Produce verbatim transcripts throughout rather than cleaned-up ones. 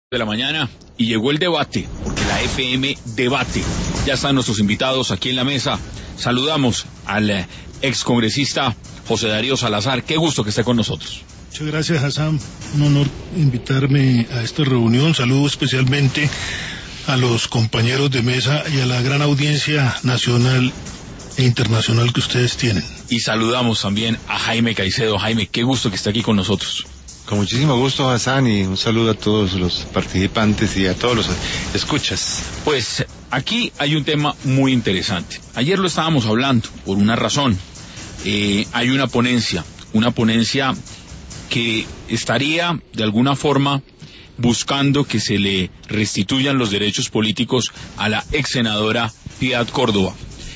De la mañana y llegó el debate, porque la F M debate. Ya están nuestros invitados aquí en la mesa. Saludamos al excongresista José Darío Salazar. Qué gusto que esté con nosotros. Muchas gracias, Hassan. Un honor invitarme a esta reunión. Saludo especialmente a los compañeros de mesa y a la gran audiencia nacional e internacional que ustedes tienen. Y saludamos también a Jaime Caicedo. Jaime, qué gusto que esté aquí con nosotros. Con muchísimo gusto, Hassan, y un saludo a todos los participantes y a todos los escuchas. Pues aquí hay un tema muy interesante. Ayer lo estábamos hablando por una razón. Eh, hay una ponencia, una ponencia que estaría de alguna forma buscando que se le restituyan los derechos políticos a la ex senadora Piedad Córdoba.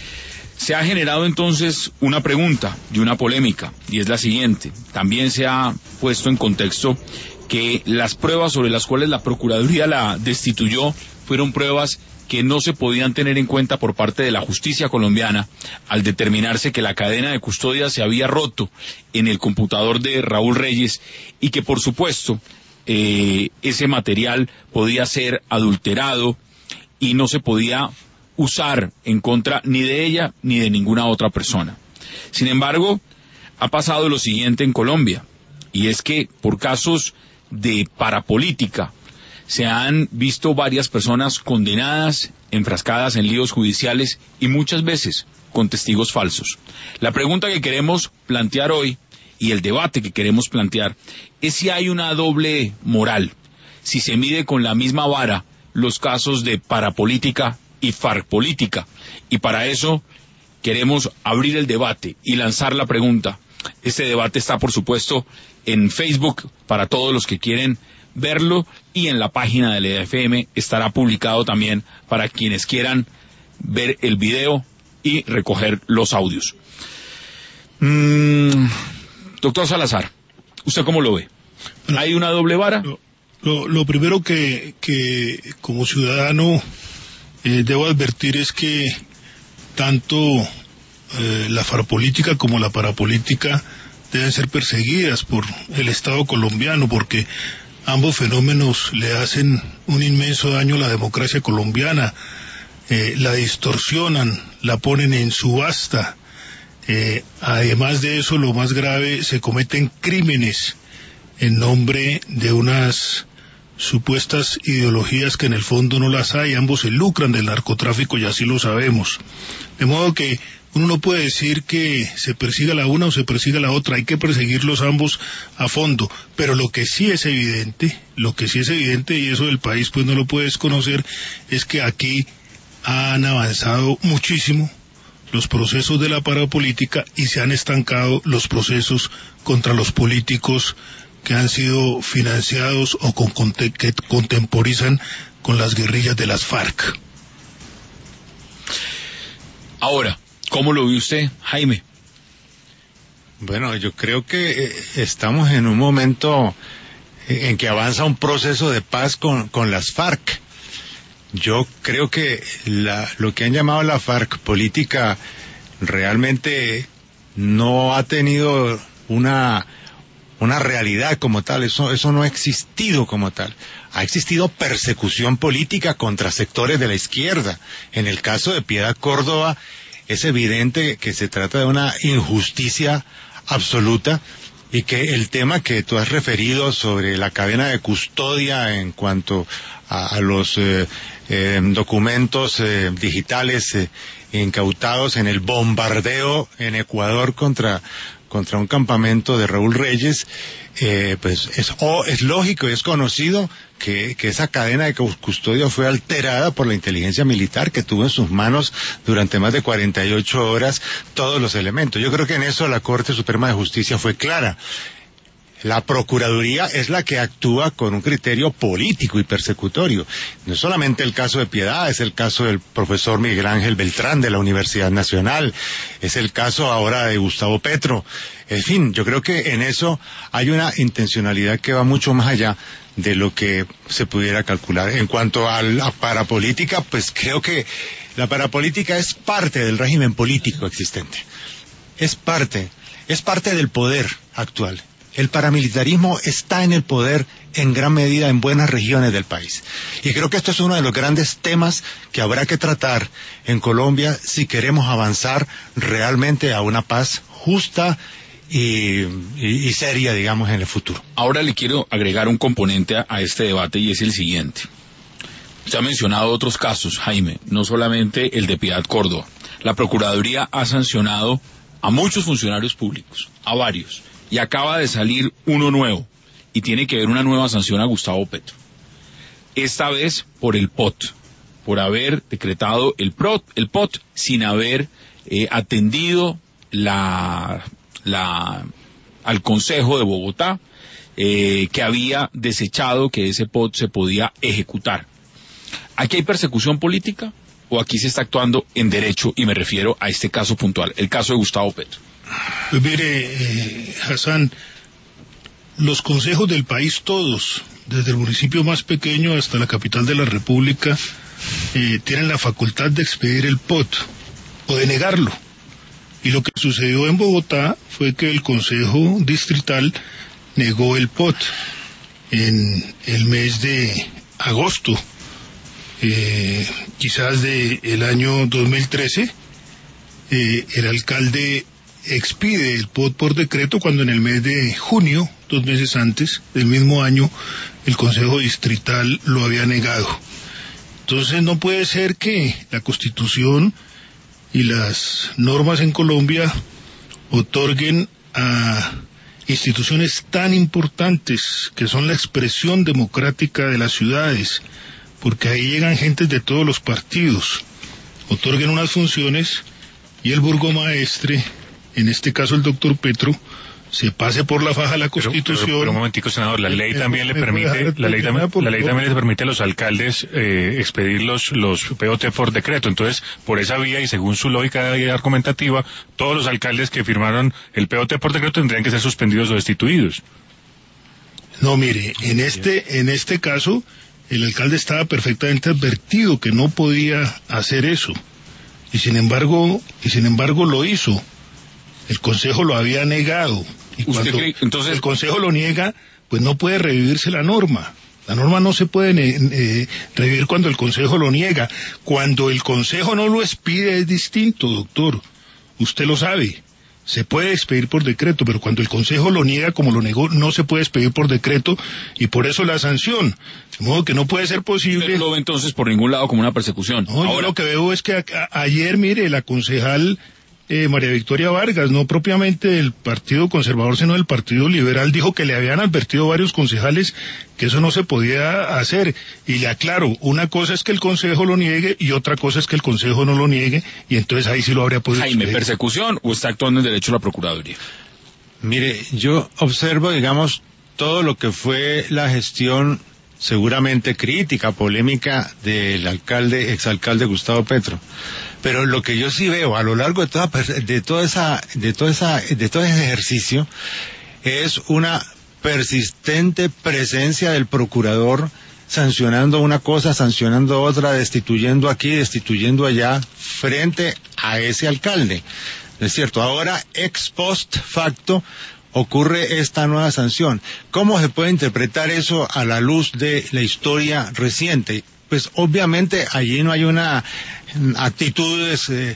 Se ha generado entonces una pregunta y una polémica, y es la siguiente. También se ha puesto en contexto que las pruebas sobre las cuales la Procuraduría la destituyó fueron pruebas que no se podían tener en cuenta por parte de la justicia colombiana al determinarse que la cadena de custodia se había roto en el computador de Raúl Reyes y que, por supuesto, eh, ese material podía ser adulterado y no se podía usar en contra ni de ella ni de ninguna otra persona. Sin embargo, ha pasado lo siguiente en Colombia, y es que por casos de parapolítica se han visto varias personas condenadas, enfrascadas en líos judiciales y muchas veces con testigos falsos. La pregunta que queremos plantear hoy y el debate que queremos plantear es si hay una doble moral, si se mide con la misma vara los casos de parapolítica y FARC política, y para eso queremos abrir el debate y lanzar la pregunta. Este debate está, por supuesto, en Facebook para todos los que quieren verlo, y en la página de la F M estará publicado también para quienes quieran ver el video y recoger los audios. Mm, doctor Salazar, ¿usted cómo lo ve? ¿Hay una doble vara? Lo, lo, lo primero que, que como ciudadano Eh, debo advertir es que tanto eh, la farpolítica como la parapolítica deben ser perseguidas por el Estado colombiano, porque ambos fenómenos le hacen un inmenso daño a la democracia colombiana, eh, la distorsionan, la ponen en subasta. Eh, además de eso, lo más grave, se cometen crímenes en nombre de unas supuestas ideologías que en el fondo no las hay. Ambos se lucran del narcotráfico y así lo sabemos. De modo que uno no puede decir que se persiga la una o se persiga la otra, hay que perseguirlos ambos a fondo. Pero lo que sí es evidente, lo que sí es evidente, y eso del país pues no lo puede desconocer, es que aquí han avanzado muchísimo los procesos de la parapolítica y se han estancado los procesos contra los políticos que han sido financiados o con, con, que contemporizan con las guerrillas de las FARC. Ahora, ¿cómo lo ve usted, Jaime? Bueno, yo creo que estamos en un momento en que avanza un proceso de paz con, con las FARC. Yo creo que la, lo que han llamado la FARC política realmente no ha tenido una una realidad como tal, eso, eso no ha existido como tal. Ha existido persecución política contra sectores de la izquierda. En el caso de Piedad Córdoba es evidente que se trata de una injusticia absoluta, y que el tema que tú has referido sobre la cadena de custodia en cuanto a, a los eh, eh, documentos eh, digitales eh, incautados en el bombardeo en Ecuador contra contra un campamento de Raúl Reyes, eh, pues es, oh, es lógico y es conocido que, que esa cadena de custodia fue alterada por la inteligencia militar, que tuvo en sus manos durante más de cuarenta y ocho horas todos los elementos. Yo creo que en eso la Corte Suprema de Justicia fue clara. La Procuraduría es la que actúa con un criterio político y persecutorio. No es solamente el caso de Piedad, es el caso del profesor Miguel Ángel Beltrán de la Universidad Nacional, es el caso ahora de Gustavo Petro. En fin, yo creo que en eso hay una intencionalidad que va mucho más allá de lo que se pudiera calcular. En cuanto a la parapolítica, pues creo que la parapolítica es parte del régimen político existente. Es parte, es parte del poder actual. El paramilitarismo está en el poder en gran medida en buenas regiones del país. Y creo que esto es uno de los grandes temas que habrá que tratar en Colombia si queremos avanzar realmente a una paz justa y, y, y seria, digamos, en el futuro. Ahora le quiero agregar un componente a, a este debate y es el siguiente. Usted ha mencionado otros casos, Jaime, no solamente el de Piedad Córdoba. La Procuraduría ha sancionado a muchos funcionarios públicos, a varios, y acaba de salir uno nuevo, y tiene que haber una nueva sanción a Gustavo Petro. Esta vez por el P O T, por haber decretado el, P O T, el P O T sin haber eh, atendido la, la, al Consejo de Bogotá, eh, que había desechado que ese P O T se podía ejecutar. ¿Aquí hay persecución política o aquí se está actuando en derecho? Y me refiero a este caso puntual, el caso de Gustavo Petro. Pues mire, eh, Hassan, los consejos del país todos, desde el municipio más pequeño hasta la capital de la República, eh, tienen la facultad de expedir el P O T o de negarlo. Y lo que sucedió en Bogotá fue que el Consejo Distrital negó el P O T en el mes de agosto. Eh, quizás de el año dos mil trece, eh, el alcalde expide el P O T por decreto cuando en el mes de junio, dos meses antes del mismo año, el Consejo Distrital lo había negado. Entonces no puede ser que la Constitución y las normas en Colombia otorguen a instituciones tan importantes que son la expresión democrática de las ciudades, porque ahí llegan gentes de todos los partidos, otorguen unas funciones y el burgomaestre, en este caso el doctor Petro, se pase por la faja la Constitución. Pero, pero, pero un momentico, senador, la ley también le permite, la ley también, la ley también les permite a los alcaldes eh, expedir los, los P O T por decreto. Entonces, por esa vía y según su lógica argumentativa, todos los alcaldes que firmaron el P O T por decreto tendrían que ser suspendidos o destituidos. No, mire, en este, en este caso, el alcalde estaba perfectamente advertido que no podía hacer eso, y sin embargo, y sin embargo lo hizo. El Consejo lo había negado, y cuando cree, entonces... el Consejo lo niega, pues no puede revivirse la norma. La norma no se puede eh, revivir cuando el Consejo lo niega. Cuando el Consejo no lo expide es distinto, doctor. Usted lo sabe. Se puede expedir por decreto, pero cuando el Consejo lo niega como lo negó, no se puede expedir por decreto, y por eso la sanción. De modo que no puede ser posible... ¿Usted no lo ve entonces por ningún lado como una persecución? No, Ahora... yo lo que veo es que a, a, ayer, mire, la concejal eh, María Victoria Vargas, no propiamente del Partido Conservador, sino del Partido Liberal, dijo que le habían advertido varios concejales que eso no se podía hacer. Y le aclaro, una cosa es que el Consejo lo niegue y otra cosa es que el Consejo no lo niegue, y entonces ahí sí lo habría podido... Jaime, expedir. ¿Persecución o está actuando en derecho la Procuraduría? Mire, yo observo, digamos, todo lo que fue la gestión seguramente crítica, polémica del alcalde, exalcalde Gustavo Petro. Pero lo que yo sí veo a lo largo de toda, de toda esa, de toda esa, de todo ese ejercicio es una persistente presencia del procurador sancionando una cosa, sancionando otra, destituyendo aquí, destituyendo allá, frente a ese alcalde. ¿No es cierto? Ahora, ex post facto, ocurre esta nueva sanción. ¿Cómo se puede interpretar eso a la luz de la historia reciente? Pues obviamente allí no hay una actitud eh,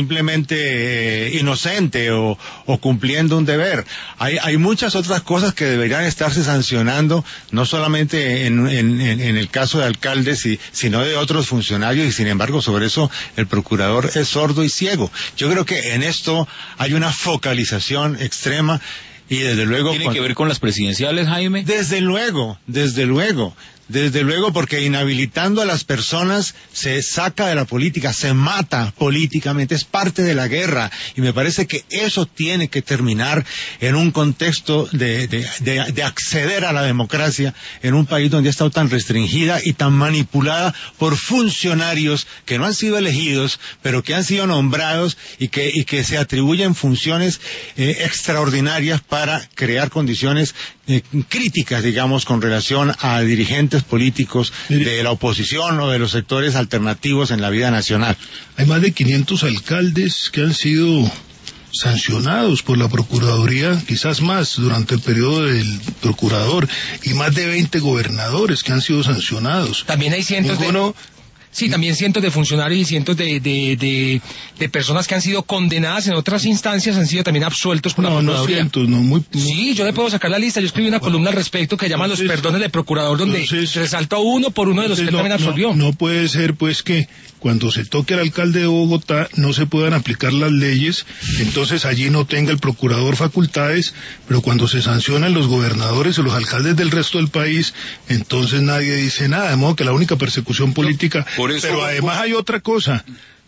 simplemente eh, inocente o, o cumpliendo un deber. Hay, hay muchas otras cosas que deberían estarse sancionando, no solamente en, en, en el caso de alcaldes, y, sino de otros funcionarios, y sin embargo sobre eso el procurador es sordo y ciego. Yo creo que en esto hay una focalización extrema. Y desde luego... ¿Tiene cuando... que ver con las presidenciales, Jaime? Desde luego, desde luego. Desde luego, porque inhabilitando a las personas se saca de la política, se mata políticamente, es parte de la guerra, y me parece que eso tiene que terminar en un contexto de, de, de, de acceder a la democracia en un país donde ha estado tan restringida y tan manipulada por funcionarios que no han sido elegidos, pero que han sido nombrados y que, y que se atribuyen funciones eh, extraordinarias para crear condiciones eh, críticas, digamos, con relación a dirigentes políticos de la oposición o de los sectores alternativos en la vida nacional. Hay más de quinientos alcaldes que han sido sancionados por la Procuraduría, quizás más durante el periodo del procurador, y más de veinte gobernadores que han sido sancionados. También hay cientos Ninguno, de... Sí, también cientos de funcionarios y cientos de, de, de, de personas que han sido condenadas en otras instancias han sido también absueltos por no, la Procuraduría. No, cientos, no, muy, muy... Sí, yo le puedo sacar la lista, yo escribí una bueno, columna al respecto que llama entonces, Los perdones del procurador, donde entonces, resaltó uno por uno de los que él no, también absolvió. No, no puede ser pues que cuando se toque al alcalde de Bogotá no se puedan aplicar las leyes, entonces allí no tenga el procurador facultades, pero cuando se sancionan los gobernadores o los alcaldes del resto del país, entonces nadie dice nada, de modo que la única persecución política... Por eso, pero además hay otra cosa,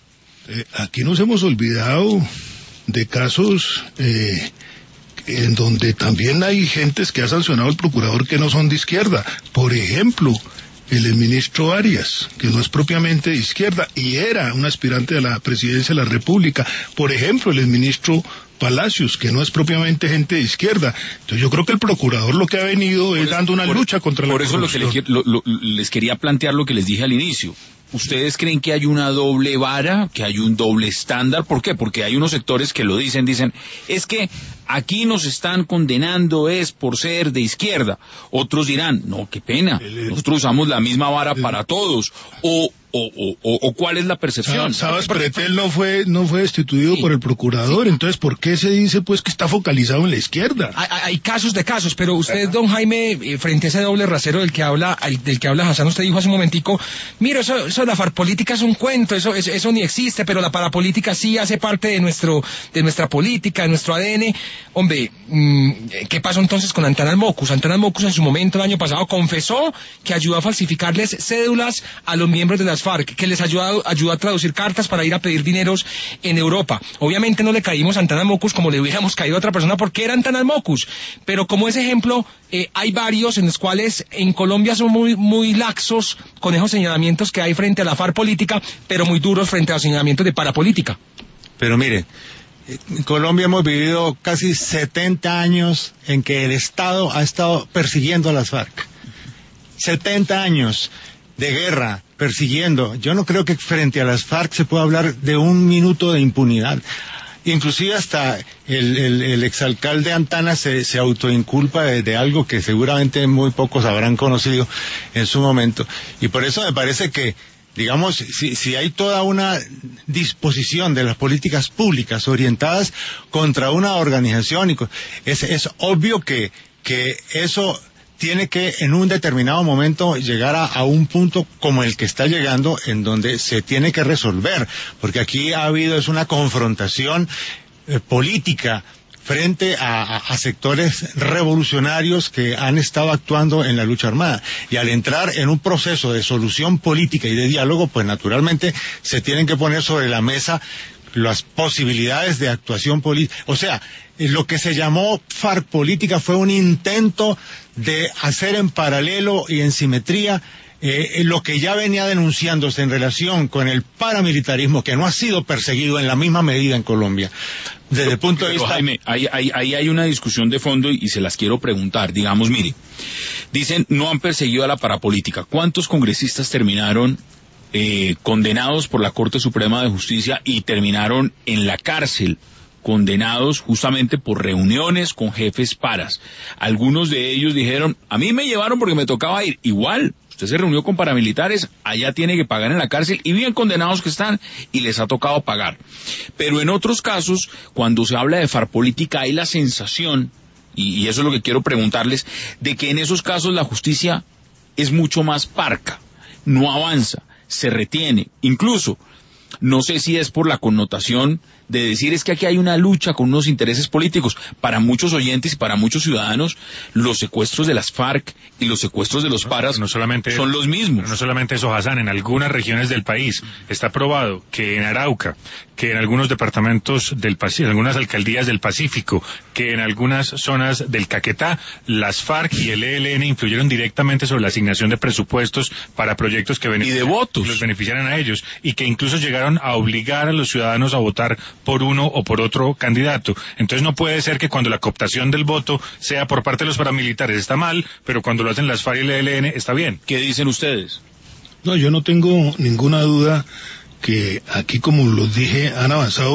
eh, aquí nos hemos olvidado de casos eh, en donde también hay gentes que ha sancionado al procurador que no son de izquierda. Por ejemplo, el ministro Arias, que no es propiamente de izquierda y era un aspirante a la presidencia de la República. Por ejemplo, el ministro Palacios, que no es propiamente gente de izquierda. Entonces yo creo que el procurador lo que ha venido es dando una lucha contra la corrupción. Por eso lo que les, lo, lo, les quería plantear lo que les dije al inicio. ¿Ustedes creen que hay una doble vara, que hay un doble estándar? ¿Por qué? Porque hay unos sectores que lo dicen, dicen, es que aquí nos están condenando es por ser de izquierda. Otros dirán, no, qué pena, nosotros usamos la misma vara para todos. O, o, o, o, o ¿cuál es la percepción? Sabas, Pretel no fue, no fue destituido sí, por el procurador, sí. Entonces, ¿por qué se dice pues que está focalizado en la izquierda? Hay, hay casos de casos, pero usted, don Jaime, frente a ese doble rasero del que habla, del que habla Hassan, usted dijo hace un momentico, mira, eso, eso la farpolítica es un cuento, eso, eso, eso ni existe, pero la parapolítica sí hace parte de nuestro, de nuestra política, de nuestro A D N. Hombre, ¿qué pasó entonces con Antanas Mockus? Antanas Mockus en su momento, el año pasado, confesó que ayudó a falsificarles cédulas a los miembros de las FARC, que les ayudó, ayudó a traducir cartas para ir a pedir dineros en Europa. Obviamente no le caímos a Antanas Mockus como le hubiéramos caído a otra persona porque era Antanas Mockus, pero como ese ejemplo, eh, hay varios en los cuales en Colombia son muy, muy laxos con esos señalamientos que hay frente a la FARC política, pero muy duros frente a los señalamientos de parapolítica. Pero mire, en Colombia hemos vivido casi setenta años en que el Estado ha estado persiguiendo a las FARC. setenta años de guerra, persiguiendo. Yo no creo que frente a las FARC se pueda hablar de un minuto de impunidad. Inclusive hasta el, el, el exalcalde Antanas se, se autoinculpa de, de algo que seguramente muy pocos habrán conocido en su momento. Y por eso me parece que, digamos, si, si hay toda una disposición de las políticas públicas orientadas contra una organización, y es, es obvio que, que eso tiene que en un determinado momento llegar a, a un punto como el que está llegando, en donde se tiene que resolver, porque aquí ha habido es una confrontación eh, política frente a, a, a sectores revolucionarios que han estado actuando en la lucha armada. Y al entrar en un proceso de solución política y de diálogo, pues naturalmente se tienen que poner sobre la mesa las posibilidades de actuación política. O sea, lo que se llamó FARC política fue un intento de hacer en paralelo y en simetría eh, lo que ya venía denunciándose en relación con el paramilitarismo, que no ha sido perseguido en la misma medida en Colombia. Desde pero, el punto de pero, vista... Jaime, ahí, ahí, ahí hay una discusión de fondo y, y se las quiero preguntar. Digamos, mire, dicen, no han perseguido a la parapolítica. ¿Cuántos congresistas terminaron eh, condenados por la Corte Suprema de Justicia y terminaron en la cárcel? Condenados justamente por reuniones con jefes paras. Algunos de ellos dijeron, a mí me llevaron porque me tocaba ir. Igual, usted se reunió con paramilitares, allá tiene que pagar en la cárcel, y bien condenados que están, y les ha tocado pagar. Pero en otros casos, cuando se habla de farpolítica, hay la sensación, y, y eso es lo que quiero preguntarles, de que en esos casos la justicia es mucho más parca, no avanza, se retiene, incluso, no sé si es por la connotación de decir es que aquí hay una lucha con unos intereses políticos. Para muchos oyentes y para muchos ciudadanos, los secuestros de las FARC y los secuestros de los paras no, no solamente, son los mismos. No solamente eso, Hassan, en algunas regiones del país está probado que en Arauca, que en algunos departamentos del Pacífico, en algunas alcaldías del Pacífico, que en algunas zonas del Caquetá, las FARC y el E L N influyeron directamente sobre la asignación de presupuestos para proyectos que y de votos. los beneficiaran a ellos, y que incluso llegaron a obligar a los ciudadanos a votar por uno o por otro candidato. Entonces no puede ser que cuando la cooptación del voto sea por parte de los paramilitares está mal, pero cuando lo hacen las FARC y el E L N está bien. ¿Qué dicen ustedes? No, yo no tengo ninguna duda que aquí, como los dije, han avanzado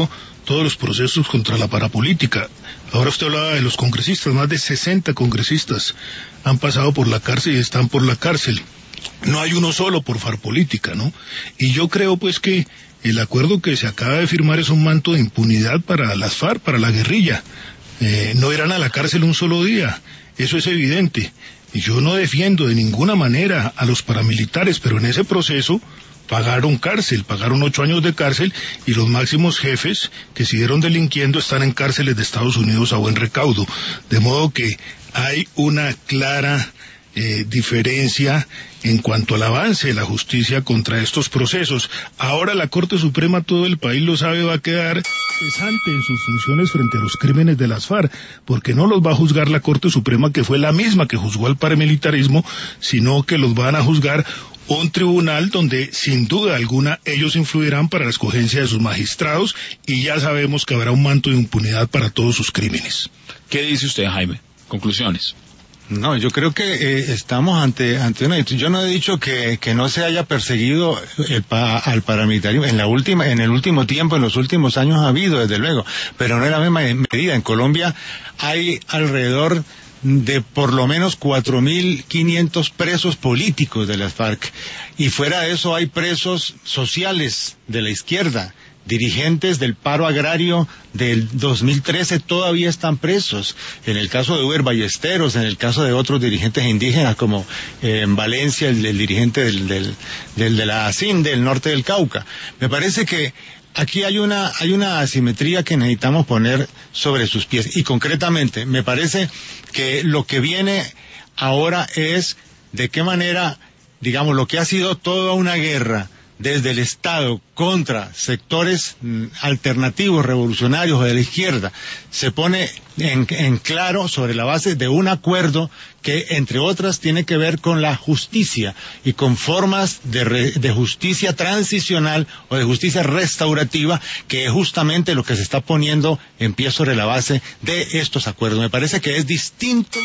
todos los procesos contra la parapolítica. Ahora usted hablaba de los congresistas, más de sesenta congresistas han pasado por la cárcel y están por la cárcel. No hay uno solo por farpolítica, ¿no? Y yo creo pues que el acuerdo que se acaba de firmar es un manto de impunidad para las FARC, para la guerrilla. Eh, no irán a la cárcel un solo día, eso es evidente. Y yo no defiendo de ninguna manera a los paramilitares, pero en ese proceso pagaron cárcel, pagaron ocho años de cárcel, y los máximos jefes que siguieron delinquiendo están en cárceles de Estados Unidos a buen recaudo. De modo que hay una clara eh, diferencia en cuanto al avance de la justicia contra estos procesos. Ahora la Corte Suprema, todo el país lo sabe, va a quedar cesante en sus funciones frente a los crímenes de las FARC, porque no los va a juzgar la Corte Suprema, que fue la misma que juzgó al paramilitarismo, sino que los van a juzgar un tribunal donde sin duda alguna ellos influirán para la escogencia de sus magistrados, y ya sabemos que habrá un manto de impunidad para todos sus crímenes. ¿Qué dice usted, Jaime? Conclusiones. No, yo creo que eh, estamos ante ante una. Yo no he dicho que, que no se haya perseguido el pa, al paramilitarismo en la última, en el último tiempo, en los últimos años ha habido, desde luego, pero no en la misma medida. En Colombia hay alrededor de por lo menos cuatro mil quinientos presos políticos de las FARC, y fuera de eso hay presos sociales de la izquierda. Dirigentes del paro agrario del dos mil trece todavía están presos. En el caso de Uber Ballesteros, en el caso de otros dirigentes indígenas, como eh, en Valencia, el, el dirigente del, del, del, de la A S I N, del norte del Cauca. Me parece que aquí hay una, hay una asimetría que necesitamos poner sobre sus pies. Y concretamente, me parece que lo que viene ahora es de qué manera, digamos, lo que ha sido toda una guerra desde el Estado contra sectores mm, alternativos, revolucionarios o de la izquierda, se pone en, en claro sobre la base de un acuerdo que, entre otras, tiene que ver con la justicia y con formas de, re, de justicia transicional o de justicia restaurativa, que es justamente lo que se está poniendo en pie sobre la base de estos acuerdos. Me parece que es distinto.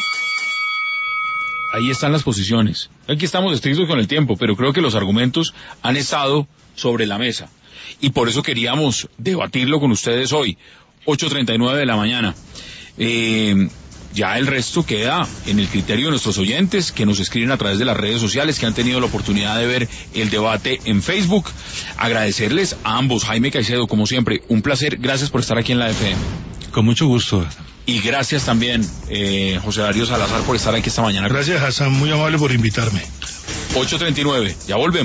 Ahí están las posiciones. Aquí estamos estrictos con el tiempo, pero creo que los argumentos han estado sobre la mesa. Y por eso queríamos debatirlo con ustedes hoy, ocho treinta y nueve de la mañana. Eh, ya el resto queda en el criterio de nuestros oyentes, que nos escriben a través de las redes sociales, que han tenido la oportunidad de ver el debate en Facebook. Agradecerles a ambos. Jaime Caicedo, como siempre, un placer. Gracias por estar aquí en la F M. Con mucho gusto. Y gracias también, eh, José Darío Salazar, por estar aquí esta mañana. Gracias, Hassan, muy amable por invitarme. ocho treinta y nueve, ya volvemos.